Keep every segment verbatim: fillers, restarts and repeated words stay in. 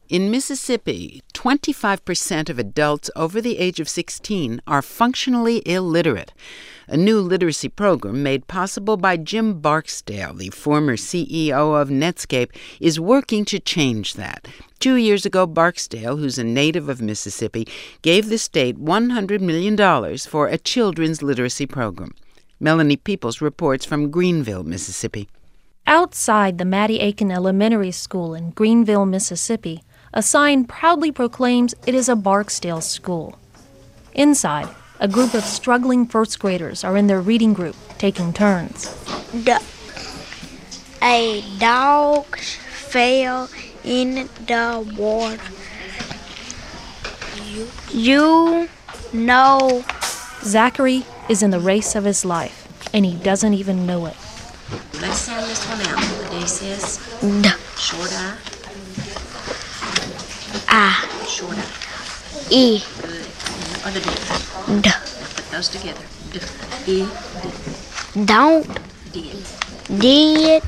In Mississippi, twenty-five percent of adults over the age of sixteen are functionally illiterate. A new literacy program made possible by Jim Barksdale, the former C E O of Netscape, is working to change that. Two years ago, Barksdale, who's a native of Mississippi, gave the state one hundred million dollars for a children's literacy program. Melanie Peoples reports from Greenville, Mississippi. Outside the Maddie Aiken Elementary School in Greenville, Mississippi, a sign proudly proclaims it is a Barksdale school. Inside, a group of struggling first graders are in their reading group, taking turns. The, a dog fell in the water. You, you know. Zachary is in the race of his life, and he doesn't even know it. Let's sound this one out. This is D. Short I. I. Short I. E. Good. Other D. D. Now put those together. D. E. D. Don't. Did. Did.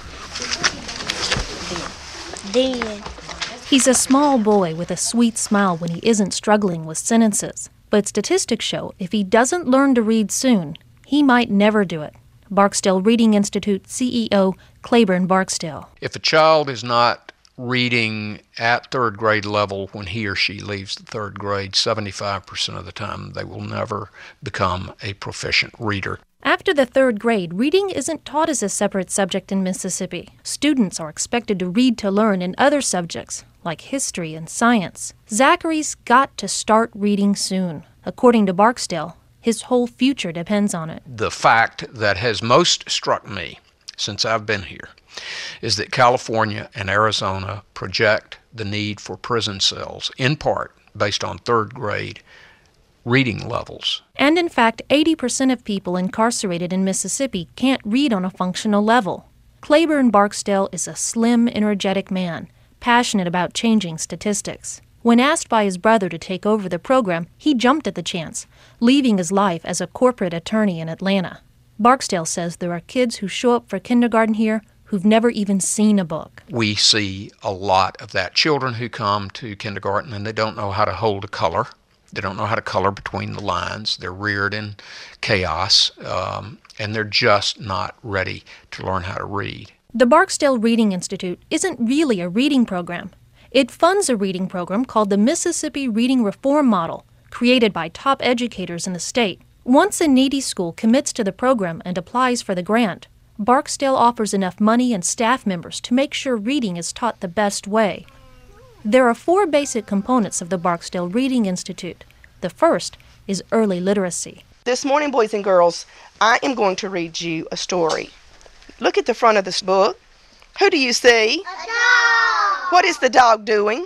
Did. He's a small boy with a sweet smile when he isn't struggling with sentences. But statistics show if he doesn't learn to read soon, he might never do it. Barksdale Reading Institute C E O Claiborne Barksdale. If a child is not reading at third grade level when he or she leaves the third grade, seventy-five percent of the time they will never become a proficient reader. After the third grade, reading isn't taught as a separate subject in Mississippi. Students are expected to read to learn in other subjects, like history and science. Zachary's got to start reading soon. According to Barksdale, his whole future depends on it. The fact that has most struck me since I've been here is that California and Arizona project the need for prison cells, in part based on third grade reading levels. And in fact, eighty percent of people incarcerated in Mississippi can't read on a functional level. Claiborne Barksdale is a slim, energetic man, passionate about changing statistics. When asked by his brother to take over the program, he jumped at the chance, leaving his life as a corporate attorney in Atlanta. Barksdale says there are kids who show up for kindergarten here who've never even seen a book. We see a lot of that. Children who come to kindergarten and they don't know how to hold a color. They don't know how to color between the lines. They're reared in chaos, um, and they're just not ready to learn how to read. The Barksdale Reading Institute isn't really a reading program. It funds a reading program called the Mississippi Reading Reform Model, created by top educators in the state. Once a needy school commits to the program and applies for the grant, Barksdale offers enough money and staff members to make sure reading is taught the best way. There are four basic components of the Barksdale Reading Institute. The first is early literacy. This morning, boys and girls, I am going to read you a story. Look at the front of this book. Who do you see? A dog. What is the dog doing?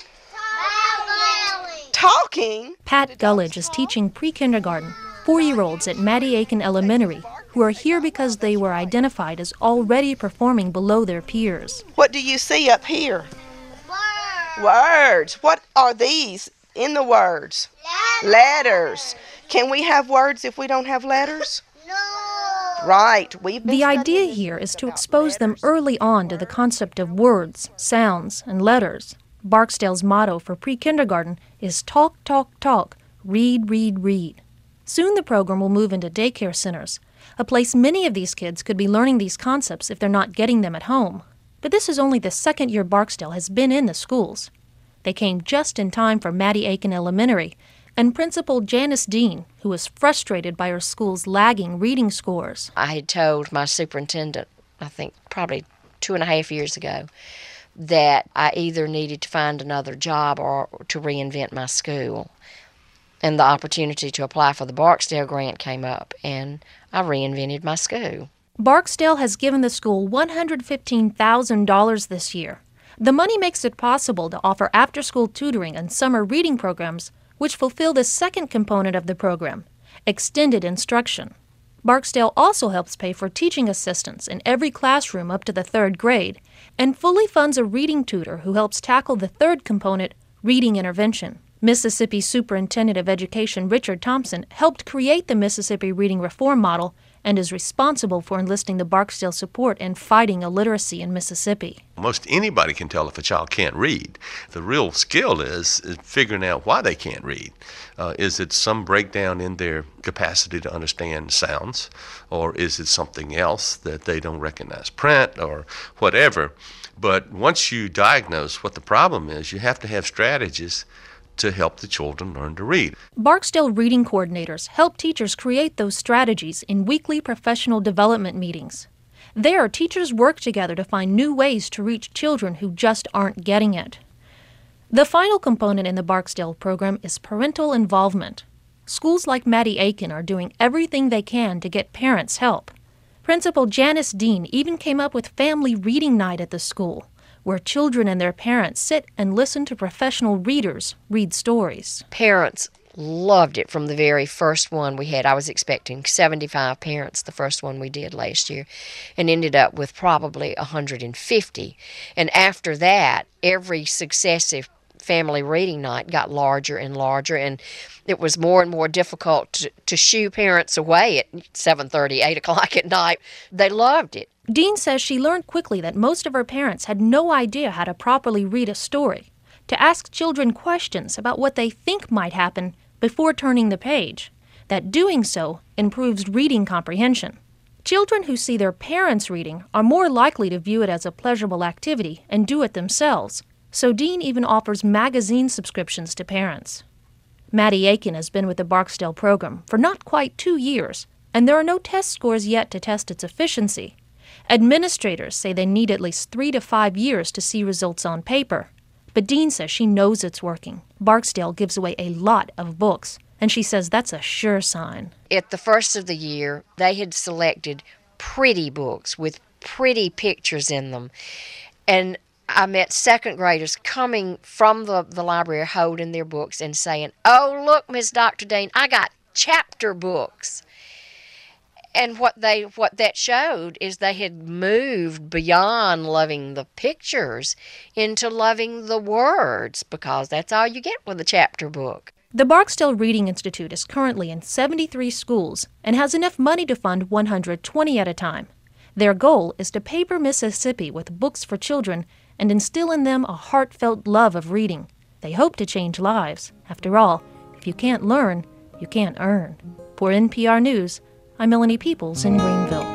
Talking. Talking? Pat Gullidge is teaching pre-kindergarten, four-year-olds at Maddie Aiken Elementary, who are here because they were identified as already performing below their peers. What do you see up here? Words. Words. What are these in the words? Letters. Letters. Can we have words if we don't have letters? No. Right. We've been The idea studying here is to about expose them letters. early on to the concept of words, sounds, and letters. Barksdale's motto for pre-kindergarten is talk, talk, talk, read, read, read. Soon the program will move into daycare centers, a place many of these kids could be learning these concepts if they're not getting them at home. But this is only the second year Barksdale has been in the schools. They came just in time for Maddie Aiken Elementary, and Principal Janice Dean, who was frustrated by her school's lagging reading scores. I had told my superintendent, I think probably two and a half years ago, that I either needed to find another job or to reinvent my school. And the opportunity to apply for the Barksdale grant came up, and I reinvented my school. Barksdale has given the school one hundred fifteen thousand dollars this year. The money makes it possible to offer after-school tutoring and summer reading programs, which fulfill the second component of the program, extended instruction. Barksdale also helps pay for teaching assistants in every classroom up to the third grade, and fully funds a reading tutor who helps tackle the third component, reading intervention. Mississippi Superintendent of Education Richard Thompson helped create the Mississippi Reading Reform Model and is responsible for enlisting the Barksdale support in fighting illiteracy in Mississippi. Most anybody can tell if a child can't read. The real skill is, is figuring out why they can't read. Uh, is it some breakdown in their capacity to understand sounds, or is it something else that they don't recognize print or whatever? But once you diagnose what the problem is, you have to have strategies to help the children learn to read. Barksdale reading coordinators help teachers create those strategies in weekly professional development meetings. There, teachers work together to find new ways to reach children who just aren't getting it. The final component in the Barksdale program is parental involvement. Schools like Maddie Aiken are doing everything they can to get parents help. Principal Janice Dean even came up with family reading night at the school, where children and their parents sit and listen to professional readers read stories. Parents loved it from the very first one we had. I was expecting seventy-five parents the first one we did last year, and ended up with probably one hundred fifty. And after that, every successive family reading night got larger and larger, and it was more and more difficult to, to shoo parents away at seven thirty, eight o'clock at night. They loved it. Dean says she learned quickly that most of her parents had no idea how to properly read a story, to ask children questions about what they think might happen before turning the page, that doing so improves reading comprehension. Children who see their parents reading are more likely to view it as a pleasurable activity and do it themselves, so Dean even offers magazine subscriptions to parents. Maddie Aiken has been with the Barksdale program for not quite two years, and there are no test scores yet to test its efficiency. Administrators say they need at least three to five years to see results on paper. But Dean says she knows it's working. Barksdale gives away a lot of books, and she says that's a sure sign. At the first of the year, they had selected pretty books with pretty pictures in them. And I met second graders coming from the, the library holding their books and saying, "Oh, look, Miss Doctor Dean, I got chapter books." And what they what that showed is they had moved beyond loving the pictures into loving the words, because that's all you get with a chapter book. The Barksdale Reading Institute is currently in seventy-three schools and has enough money to fund one hundred twenty at a time. Their goal is to paper Mississippi with books for children and instill in them a heartfelt love of reading. They hope to change lives. After all, if you can't learn, you can't earn. For N P R News, I'm Melanie Peoples in Greenville.